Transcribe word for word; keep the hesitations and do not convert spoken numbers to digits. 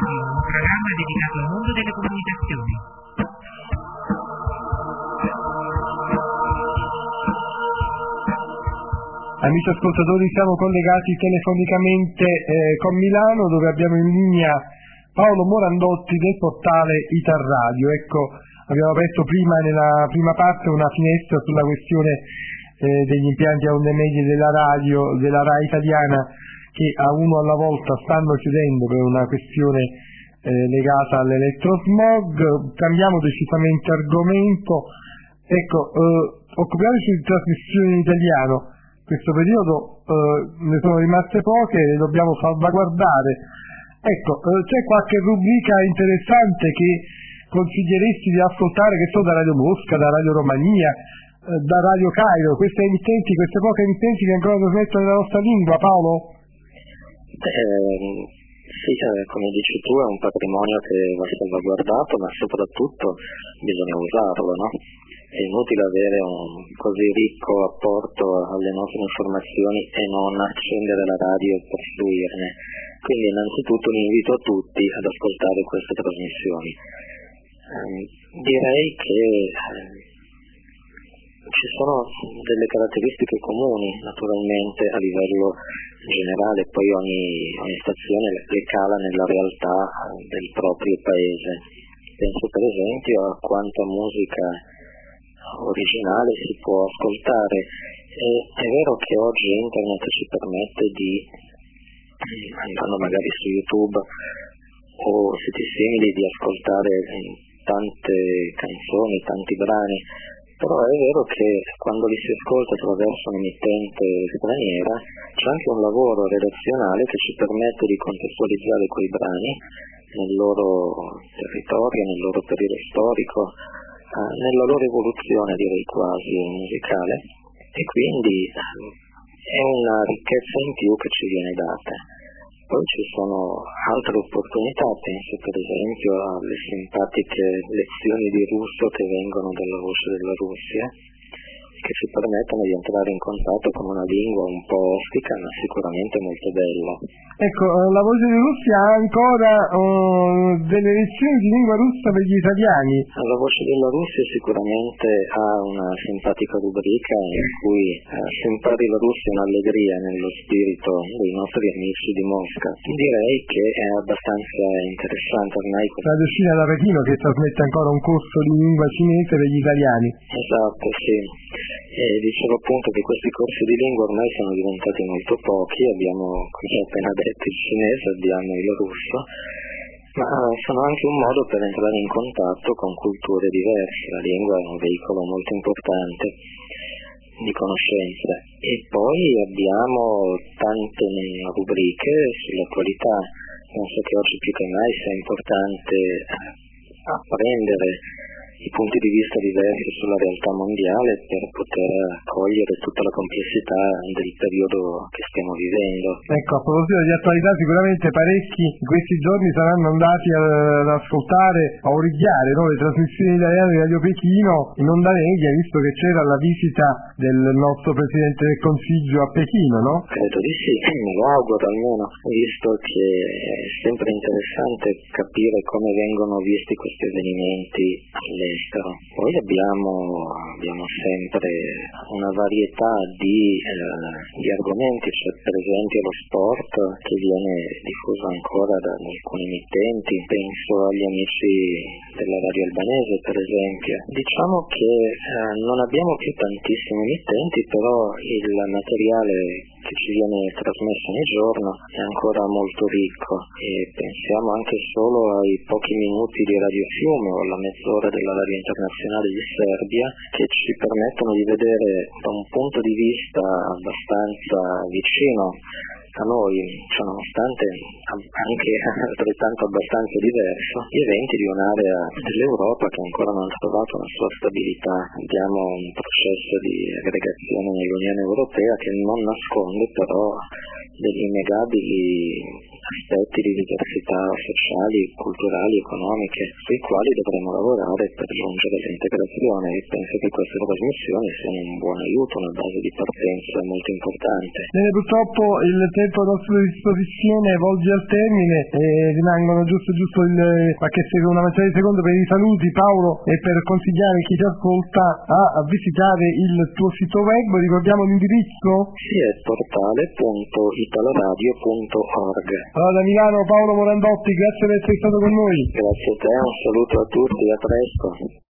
Radio, un programma dedicato al mondo delle comunicazioni. Amici ascoltatori, siamo collegati telefonicamente eh, con Milano, dove abbiamo in linea Paolo Morandotti del portale Italradio. Ecco, abbiamo aperto prima nella prima parte una finestra sulla questione eh, degli impianti a onde medie della radio, della RAI italiana, che a uno alla volta stanno chiudendo per una questione eh, legata all'elettrosmog. Cambiamo decisamente argomento. Ecco, eh, occupiamoci di trasmissioni in italiano. Questo periodo eh, ne sono rimaste poche, le dobbiamo salvaguardare. Ecco, eh, c'è qualche rubrica interessante che consiglieresti di ascoltare, che so, da Radio Mosca, da Radio Romania, eh, da Radio Cairo, queste emittenti, queste poche emittenti che ancora trasmettono nella nostra lingua, Paolo? Eh, sì, come dici tu, è un patrimonio che va salvaguardato, ma soprattutto bisogna usarlo, no? È inutile avere un così ricco apporto alle nostre informazioni e non accendere la radio per fruirne. Quindi innanzitutto mi invito a tutti ad ascoltare queste trasmissioni. Eh, direi che eh, ci sono delle caratteristiche comuni naturalmente a livello generale, poi ogni, ogni stazione le cala nella realtà del proprio paese. Penso per esempio a quanta musica originale si può ascoltare. E è vero che oggi internet ci permette di, andando magari su YouTube o siti simili, di ascoltare tante canzoni, tanti brani, però è vero che quando li si ascolta attraverso un'emittente straniera c'è anche un lavoro redazionale che ci permette di contestualizzare quei brani nel loro territorio, nel loro periodo storico, nella loro evoluzione, direi quasi musicale, e quindi è una ricchezza in più che ci viene data. Poi ci sono altre opportunità, penso per esempio alle simpatiche lezioni di russo che vengono dalla voce della Russia, che ci permettono di entrare in contatto con una lingua un po' ostica, ma sicuramente molto bella. Ecco, la voce di Russia ha ancora uh, delle lezioni di lingua russa per gli italiani. La voce della Russia sicuramente ha una simpatica rubrica in cui uh, si impari la Russia in allegria, nello spirito dei nostri amici di Mosca. Direi che è abbastanza interessante ormai. Radio Cina da Pechino, che trasmette ancora un corso di lingua cinese per gli italiani. Esatto, sì. E dicevo appunto che questi corsi di lingua ormai sono diventati molto pochi, abbiamo, come ho appena detto, il cinese, abbiamo il russo, ma sono anche un modo per entrare in contatto con culture diverse. La lingua è un veicolo molto importante di conoscenza. E poi abbiamo tante rubriche sull'attualità. Penso che oggi più che mai sia importante apprendere i punti di vista diversi sulla realtà mondiale per poter cogliere tutta la complessità del periodo che stiamo vivendo. Ecco, a proposito di attualità, sicuramente parecchi in questi giorni saranno andati ad ascoltare, a origliare, no, le trasmissioni italiane di Radio Pechino in onda media, visto che c'era la visita del nostro Presidente del Consiglio a Pechino, no? Credo di sì, me lo auguro almeno, visto che è sempre interessante capire come vengono visti questi avvenimenti alle Poi abbiamo, abbiamo sempre una varietà di, eh, di argomenti. C'è per esempio lo sport, che viene diffuso ancora da alcuni emittenti, penso agli amici della radio albanese per esempio. Diciamo che eh, non abbiamo più tantissimi emittenti, però il materiale che ci viene trasmesso ogni giorno è ancora molto ricco, e pensiamo anche solo ai pochi minuti di Radio Fiume o alla mezz'ora della radio internazionale di Serbia, che ci permettono di vedere da un punto di vista abbastanza vicino a noi, cioè nonostante anche altrettanto abbastanza diverso, gli eventi di un'area dell'Europa che ancora non ha trovato una sua stabilità. Abbiamo un processo di aggregazione nell'Unione Europea che non nasconde però degli innegabili aspetti di diversità sociali, culturali, economiche, sui quali dovremo lavorare per giungere all'integrazione, e penso che queste trasmissioni siano un buon aiuto, una base di partenza molto importante. Bene, purtroppo il tempo a nostra disposizione volge al termine e rimangono giusto giusto il, qualche secondo, una mezz'ora di secondo per i saluti, Paolo, e per consigliare chi ti ascolta a, a visitare il tuo sito web. Ricordiamo l'indirizzo? Sì, è portale punto italoradio punto org. Allora, da Milano Paolo Morandotti, grazie per essere stato con noi. Grazie a te, un saluto a tutti, a presto.